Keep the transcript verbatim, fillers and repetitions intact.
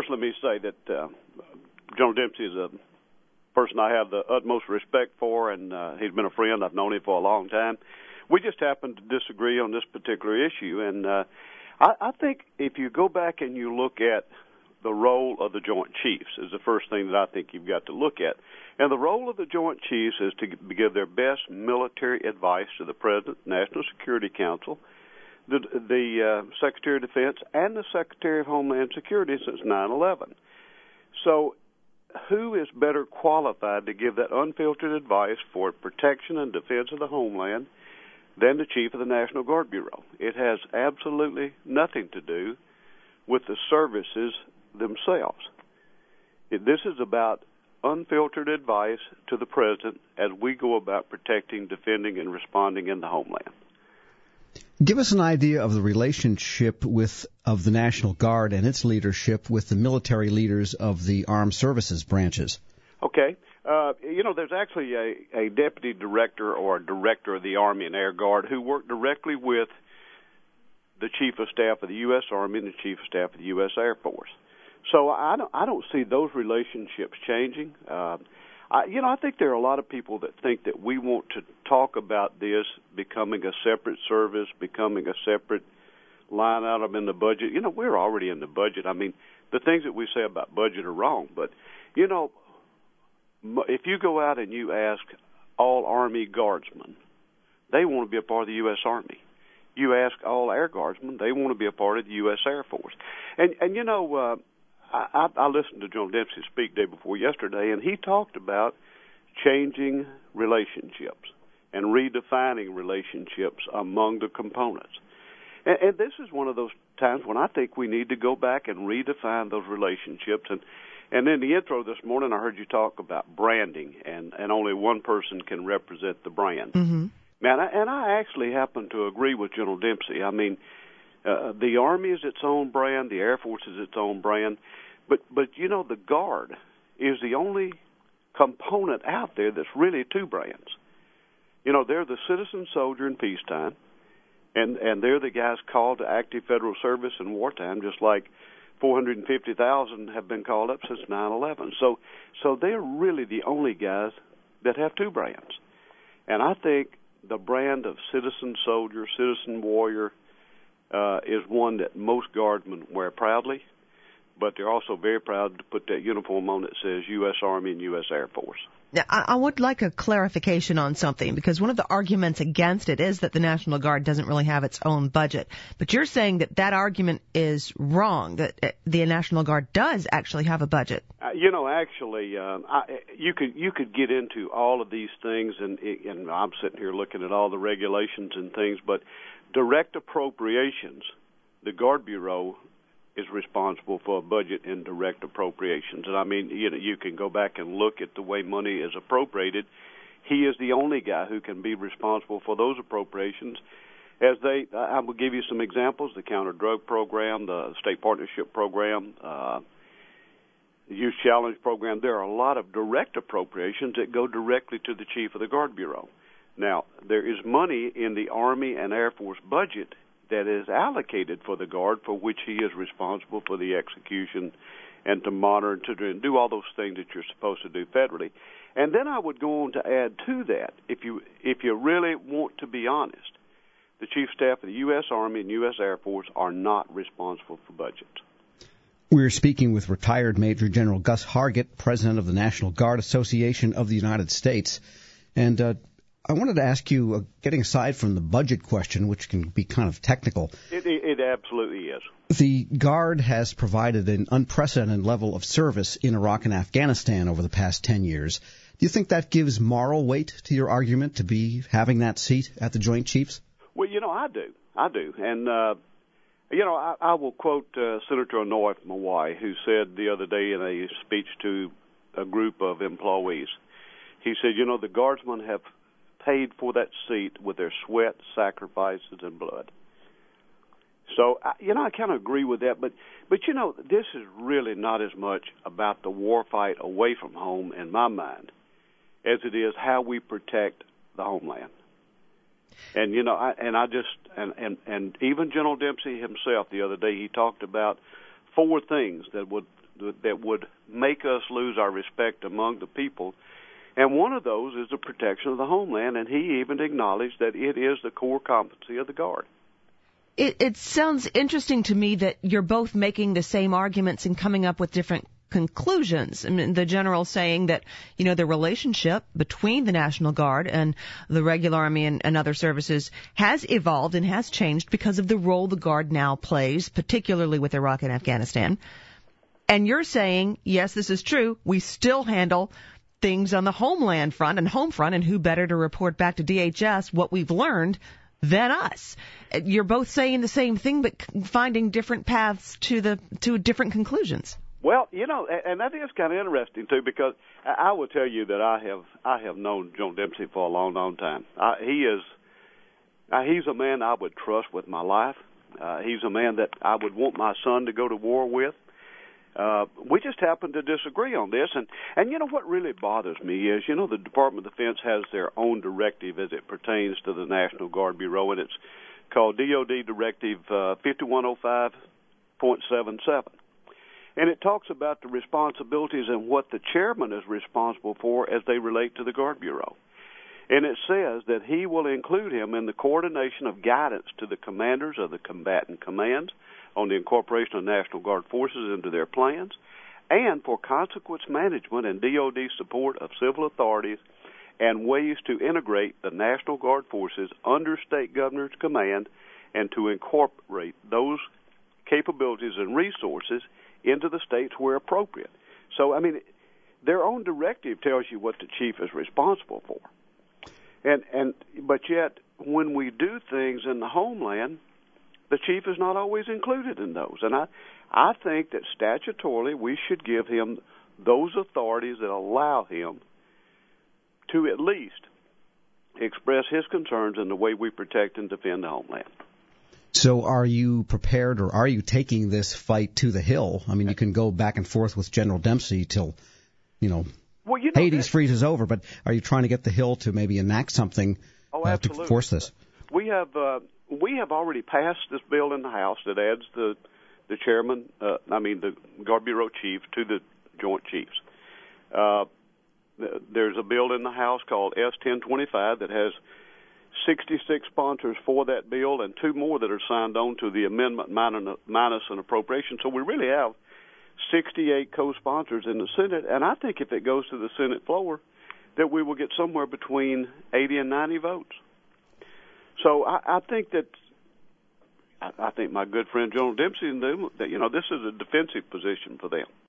first, let me say that uh, General Dempsey is a person I have the utmost respect for, and uh, he's been a friend. I've known him for a long time. We just happen to disagree on this particular issue, and uh, I, I think if you go back and you look at the role of the Joint Chiefs is the first thing that I think you've got to look at. And the role of the Joint Chiefs is to give their best military advice to the President, National Security Council, the, the uh, Secretary of Defense, and the Secretary of Homeland Security since nine eleven. So who is better qualified to give that unfiltered advice for protection and defense of the homeland than the Chief of the National Guard Bureau? It has absolutely nothing to do with the services themselves. This is about unfiltered advice to the President as we go about protecting, defending, and responding in the homeland. Give us an idea of the relationship with of the National Guard and its leadership with the military leaders of the armed services branches. Okay. Uh, you know, there's actually a, a deputy director or a director of the Army and Air Guard who work directly with the Chief of Staff of the U S. Army and the Chief of Staff of the U S. Air Force. So I don't, I don't see those relationships changing. Uh, I, you know, I think there are a lot of people that think that we want to talk about this becoming a separate service, becoming a separate line item in the budget. You know, we're already in the budget. I mean, the things that we say about budget are wrong. But, you know, if you go out and you ask all Army Guardsmen, they want to be a part of the U S. Army. You ask all Air Guardsmen, they want to be a part of the U S. Air Force. And, and you know, uh, I, I listened to General Dempsey speak day before yesterday, and he talked about changing relationships and redefining relationships among the components. And, and this is one of those times when I think we need to go back and redefine those relationships. And, and in the intro this morning, I heard you talk about branding, and, and only one person can represent the brand. Mm-hmm. Man, I, and I actually happen to agree with General Dempsey. I mean, uh, the Army is its own brand, the Air Force is its own brand, but, but you know, the Guard is the only component out there that's really two brands. You know, they're the citizen soldier in peacetime, and, and they're the guys called to active federal service in wartime, just like four hundred fifty thousand have been called up since nine eleven. So, so they're really the only guys that have two brands. And I think the brand of citizen soldier, citizen warrior, uh, is one that most guardsmen wear proudly, but they're also very proud to put that uniform on that says U S. Army and U S. Air Force. Now, I would like a clarification on something, because one of the arguments against it is that the National Guard doesn't really have its own budget. But you're saying that that argument is wrong, that the National Guard does actually have a budget. Uh, you know, actually, um, I, you could you could get into all of these things, and, and I'm sitting here looking at all the regulations and things, but direct appropriations, the Guard Bureau is responsible for a budget in direct appropriations. And I mean, you know, you can go back and look at the way money is appropriated. He is the only guy who can be responsible for those appropriations. As they, I will give you some examples: the counter drug program, the state partnership program, uh, the youth challenge program. There are a lot of direct appropriations that go directly to the chief of the Guard Bureau. Now, there is money in the Army and Air Force budget that is allocated for the Guard, for which he is responsible for the execution and to monitor and to do all those things that you're supposed to do federally. And then I would go on to add to that, if you if you really want to be honest, the Chief of Staff of the U S. Army and U S. Air Force are not responsible for budgets. We're speaking with retired Major General Gus Hargett, President of the National Guard Association of the United States. And uh, I wanted to ask you, uh, getting aside from the budget question, which can be kind of technical. It, it, it absolutely is. The Guard has provided an unprecedented level of service in Iraq and Afghanistan over the past ten years. Do you think that gives moral weight to your argument to be having that seat at the Joint Chiefs? Well, you know, I do. I do. And, uh, you know, I, I will quote uh, Senator Inouye from Hawaii, who said the other day in a speech to a group of employees, he said, you know, the Guardsmen have paid for that seat with their sweat, sacrifices, and blood. So, you know, I kind of agree with that. But, but you know, this is really not as much about the war fight away from home, in my mind, as it is how we protect the homeland. And, you know, I, and I just, and, and, and even General Dempsey himself the other day, he talked about four things that would that would make us lose our respect among the people. And one of those is the protection of the homeland, and he even acknowledged that it is the core competency of the Guard. It, it sounds interesting to me that you're both making the same arguments and coming up with different conclusions. I mean, the general saying that, you know, the relationship between the National Guard and the regular Army and, and other services has evolved and has changed because of the role the Guard now plays, particularly with Iraq and Afghanistan. And you're saying, yes, this is true, we still handle things on the homeland front and home front, and who better to report back to D H S what we've learned than us. You're both saying the same thing, but finding different paths to the to different conclusions. Well, you know, and that is kind of interesting too, because I will tell you that I have I have known Joe Dempsey for a long, long time. I, he is uh, he's a man I would trust with my life. Uh, he's a man that I would want my son to go to war with. Uh, we just happen to disagree on this, and and you know what really bothers me is, you know, the Department of Defense has their own directive as it pertains to the National Guard Bureau, and it's called D O D Directive uh, fifty-one oh five point seven seven. And it talks about the responsibilities and what the chairman is responsible for as they relate to the Guard Bureau. And it says that he will include him in the coordination of guidance to the commanders of the combatant commands on the incorporation of National Guard forces into their plans, and for consequence management and D O D support of civil authorities and ways to integrate the National Guard forces under state governor's command and to incorporate those capabilities and resources into the states where appropriate. So, I mean, their own directive tells you what the chief is responsible for. And and but yet, when we do things in the homeland, the chief is not always included in those. And I, I think that statutorily we should give him those authorities that allow him to at least express his concerns in the way we protect and defend the homeland. So are you prepared, or are you taking this fight to the Hill? I mean, you can go back and forth with General Dempsey till, you know, well, you know Hades freezes over, but are you trying to get the Hill to maybe enact something oh, uh, to force this? We have uh, we have already passed this bill in the House that adds the the chairman, uh, I mean the Guard Bureau chief, to the Joint Chiefs. Uh, there's a bill in the House called S ten twenty-five that has sixty-six sponsors for that bill and two more that are signed on to the amendment minus an appropriation. So we really have sixty-eight co-sponsors in the Senate, and I think if it goes to the Senate floor, that we will get somewhere between eighty and ninety votes. So I, I think that I, I think my good friend General Dempsey and them, that, you know, this is a defensive position for them.